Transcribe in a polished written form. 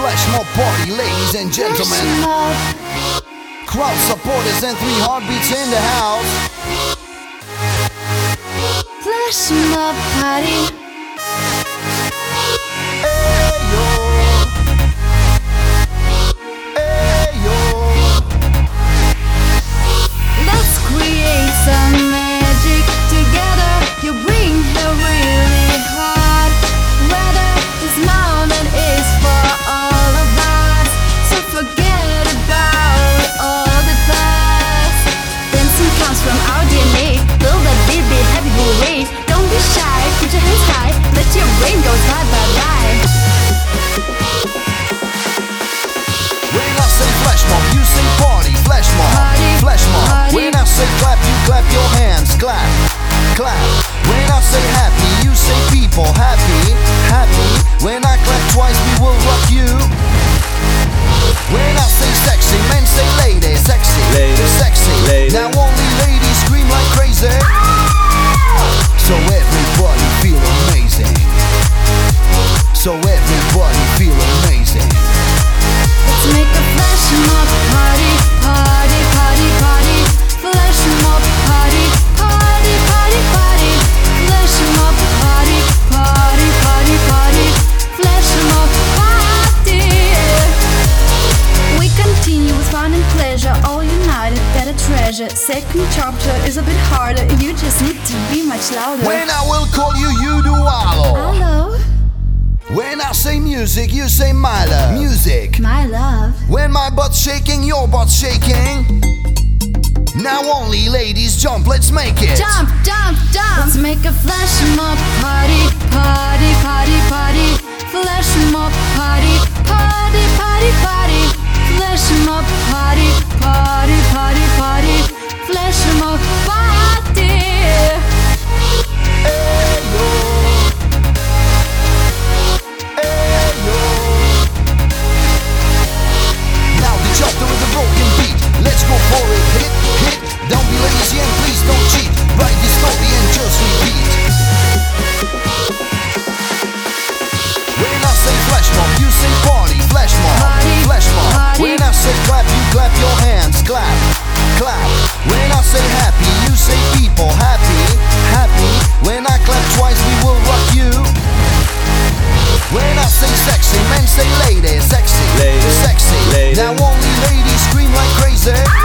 Flash mob party, ladies and gentlemen. Crowd supporters and 3 heartbeats in the house. Flash mob party. Let's create some magic together. You bring the really hard weather. This moment is for all of us. So forget about all the past. Dancing comes from our DNA. Feel that beat, happy go away. Don't be shy, put your hands high. Let your brain go bye bye bye. When I say flash mob, you say party. Flash mob, flash mob. When I say clap, you clap your hands. Clap, clap. When I say happy, you say people. Happy, happy. When I clap twice, we will rock you. When I say sexy, men say lady. Sexy, sexy. Now only ladies scream like crazy. So everybody feel amazing. So everybody feel amazing. Let's make a flash mob party, party, party, party. Flash mob party, party, party, party. Flash mob party, party, party, party. Flash mob party. We continue with fun and pleasure, all united, better treasure. Second chapter is a bit harder, you just need to be much louder. When I will call you, you do hello. Hello, When I say music, you say my love. Music. my love. When my butt's shaking, your butt's shaking. Now only ladies jump, let's make it. Jump, jump, jump. Let's make a flash mob party, party, party, party. Flash mob party, party, party, party. Flash mob party, party, party, party. Flash mob party. Ayo. Ayo. Now the chopper with a broken beat. Let's go for it. Hit, hit. Don't be lazy and please don't cheat. Write the story and just repeat. When I say flash mob, you say party. Flash mob, flash mob. When I say clap, you clap your hands. Clap, clap. When I say happy, you say people. Happy, happy. When I clap twice, we will rock you. When I say sexy, men say lady. Sexy, sexy. Now only ladies scream like crazy.